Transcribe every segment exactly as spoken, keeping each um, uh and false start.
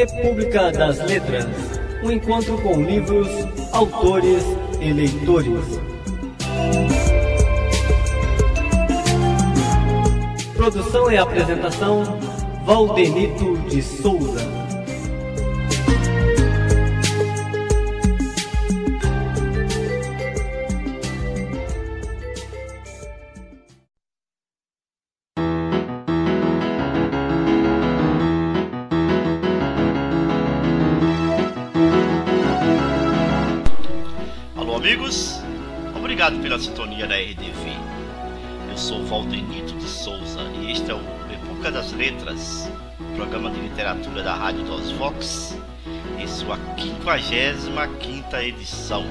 República das Letras, um encontro com livros, autores e leitores. Produção e apresentação, Valdenito de Souza. Amigos, obrigado pela sintonia da R D V. Eu sou Valdenito de Souza e este é o República das Letras, programa de literatura da Rádio dos Vox, em sua quinquagésima quinta edição.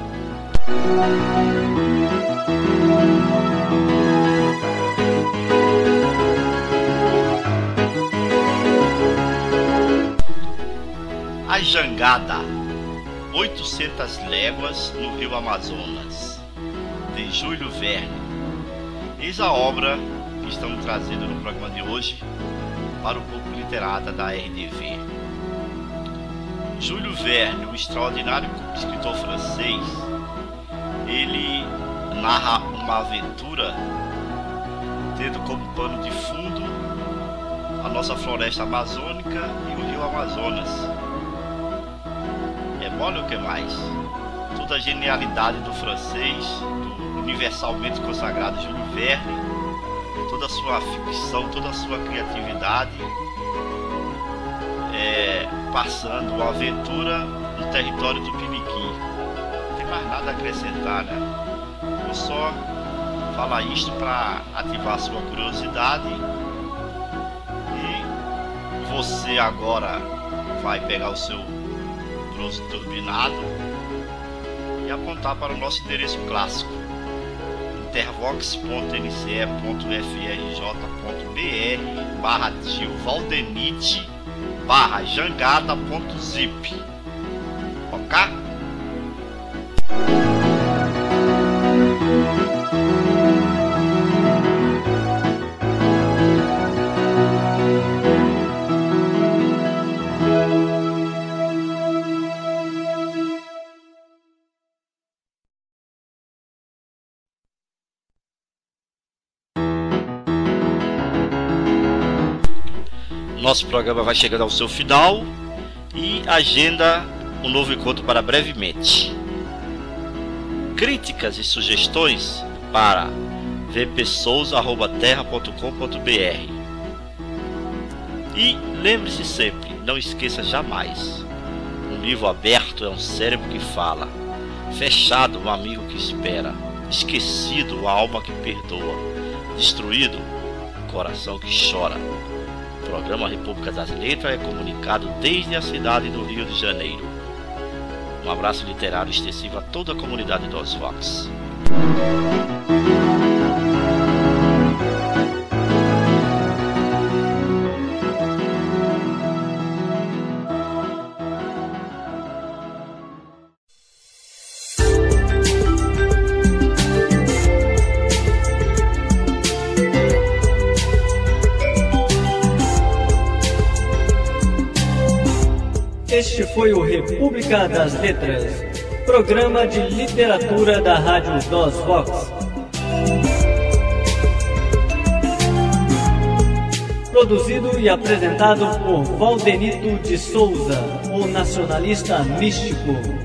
A Jangada, oitocentas léguas no Rio Amazonas, de Júlio Verne. Eis a obra que estamos trazendo no programa de hoje para o público literata da R D V. Júlio Verne, o extraordinário escritor francês, ele narra uma aventura tendo como pano de fundo a nossa floresta amazônica e o Rio Amazonas. Olha o que mais, toda a genialidade do francês, do universalmente consagrado Júlio Verne, toda a sua ficção, toda a sua criatividade, é, passando uma aventura no território do Piniquim. Não tem mais nada a acrescentar, né? Vou só falar isto para ativar a sua curiosidade, e você agora vai pegar o seu turbinado e apontar para o nosso endereço clássico, intervox ponto n c e ponto f r j ponto b r barra tio Valdenite barra jangada ponto zip. Ok? Nosso programa vai chegando ao seu final e agenda um novo encontro para brevemente. Críticas e sugestões para v p souza arroba terra ponto com ponto b r. E lembre-se sempre, não esqueça jamais: um livro aberto é um cérebro que fala, fechado um amigo que espera, esquecido uma alma que perdoa, destruído um coração que chora. O programa República das Letras é comunicado desde a cidade do Rio de Janeiro. Um abraço literário extensivo a toda a comunidade dos Vox. Este foi o República das Letras, programa de literatura da Rádio dos Vox. Produzido e apresentado por Valdenito de Souza, o nacionalista místico.